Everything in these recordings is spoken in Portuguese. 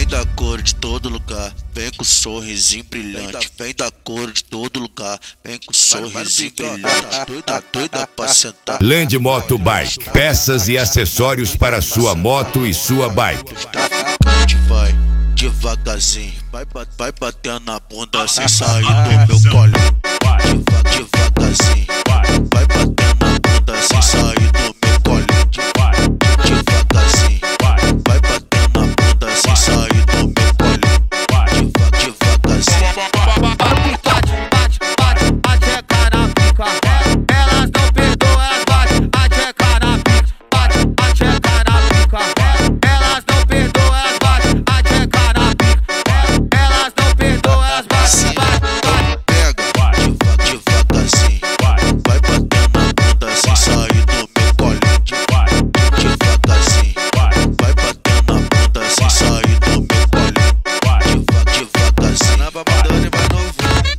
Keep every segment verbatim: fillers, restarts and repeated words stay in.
Vem da cor de todo lugar, vem com sorrisinho brilhante. Vem da cor de todo lugar, vem com sorrisinho brilhante. Doida, doida pra sentar. Land Moto Bike, peças e acessórios para sua moto e sua bike. Vai devagarzinho, vai, vai batendo na bunda sem sair do meu colo. Deva, devagarzinho, vai batendo na bunda sem sair do meu colo. Devagarzinho, vai batendo na bunda sem sair do meu colo. Deva, devagarzinho. Bate, bate, bate, bate, checa na pica. Elas não perdoam, elas bate, bate, checa na pica. Bate, bate, checa na pica. Elas não perdoam, elas bate, bate, checa na pica. Elas não perdoam, elas bate, bate. Pega, devagarzinho, vai batendo na bunda sem sair do meu colo. Devagarzinho, vai batendo na bunda sem sair do meu colo. Devagarzinho, na babadona vai novo.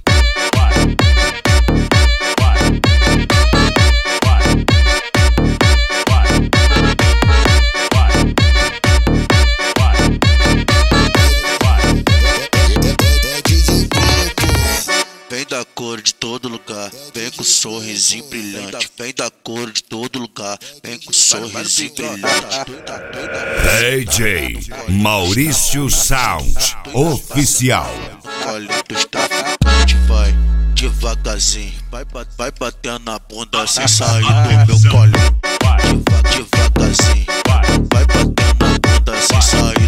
Vem da cor de todo lugar, vem com sorrisinho brilhante. Vem da cor de todo lugar, vem com sorrisinho brilhante. D J Maurício Sound Oficial. Olha dos traficantes, vai devagarzinho, vai, vai batendo na bunda sem sair do meu colo. Deva, devagarzinho, vai batendo na bunda sem sair